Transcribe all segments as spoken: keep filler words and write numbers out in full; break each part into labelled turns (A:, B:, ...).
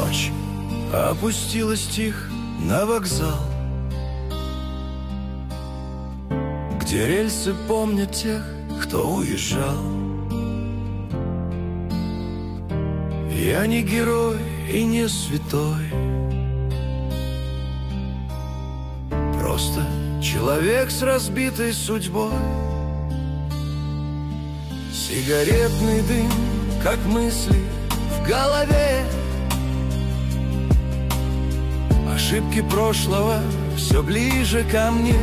A: Ночь опустилась тихо на вокзал, где рельсы помнят тех, кто уезжал. Я не герой и не святой, просто человек с разбитой судьбой. Сигаретный дым, как мысли в голове, ошибки прошлого все ближе ко мне.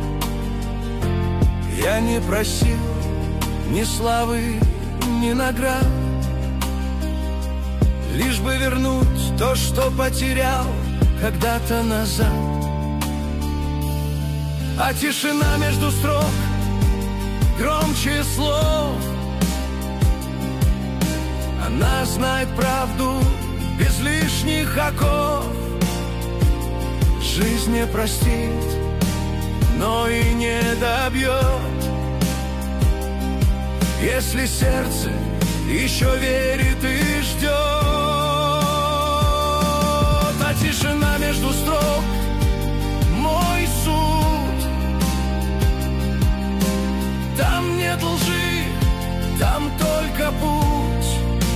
A: Я не просил ни славы, ни наград, лишь бы вернуть то, что потерял когда-то назад. А тишина между строк громче слов. Она знает правду без лишних оков. Жизнь не простит, но и не добьет, если сердце еще верит и ждет. А тишина между строк мой суд. Там нет лжи, там только путь.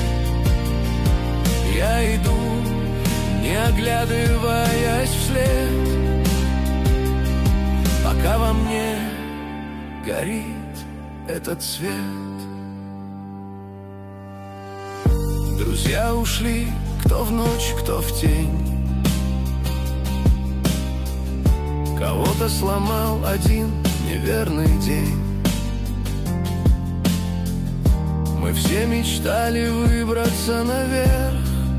A: Я иду, не оглядываясь вслед, пока во мне горит этот свет. Друзья ушли, кто в ночь, кто в тень. Кого-то сломал один неверный день. Мы все мечтали выбраться наверх,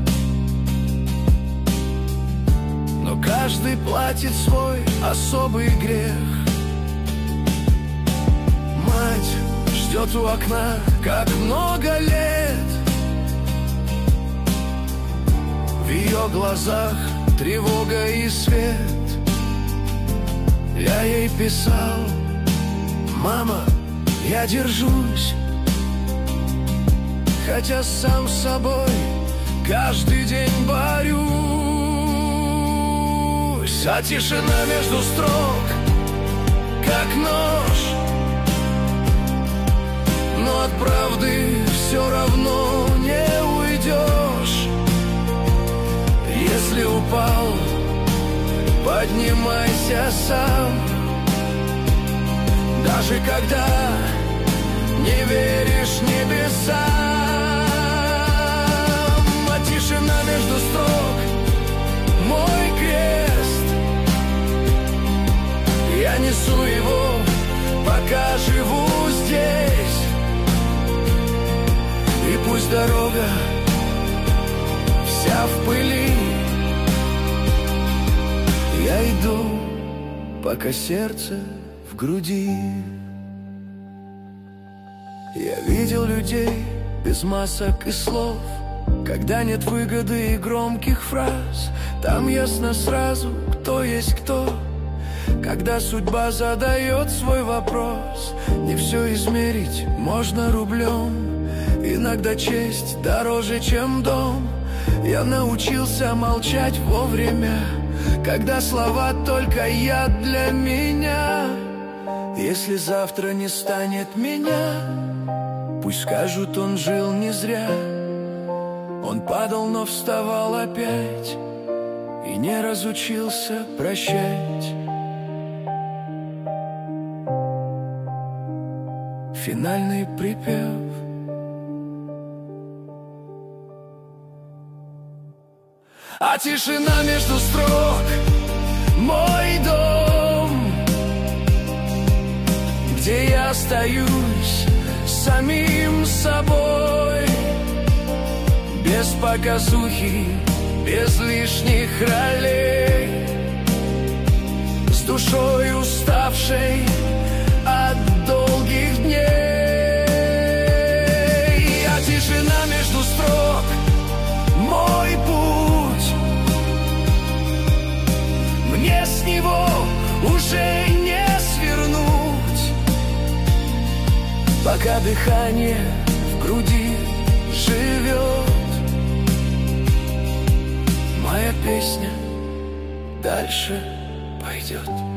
A: но каждый платит свой особый грех. Мать ждет у окна, как много лет. В ее глазах тревога и свет. Я ей писал: мама, я держусь, хотя сам с собой каждый день борюсь. А тишина между строк, как нож, но от правды все равно не уйдешь. Если упал, поднимайся сам, даже когда не веришь небесам. А тишина между строк мой крест. Я несу его, пока живу здесь. И пусть дорога вся в пыли, я иду, пока сердце в груди. Я видел людей без масок и слов, когда нет выгоды и громких фраз. Там ясно сразу, кто есть кто, когда судьба задает свой вопрос. Не все измерить можно рублем, иногда честь дороже, чем дом. Я научился молчать вовремя, когда слова только яд для меня. Если завтра не станет меня, пусть скажут, он жил не зря. Он падал, но вставал опять и не разучился прощать. Финальный припев. А тишина между строк мой дом, где я остаюсь самим собой, без показухи, без лишних ролей, с душой уставшей от долгих дней. А тишина между строк мой путь, мне с него уже не свернуть, пока дыхание в груди живет. песня дальше пойдет.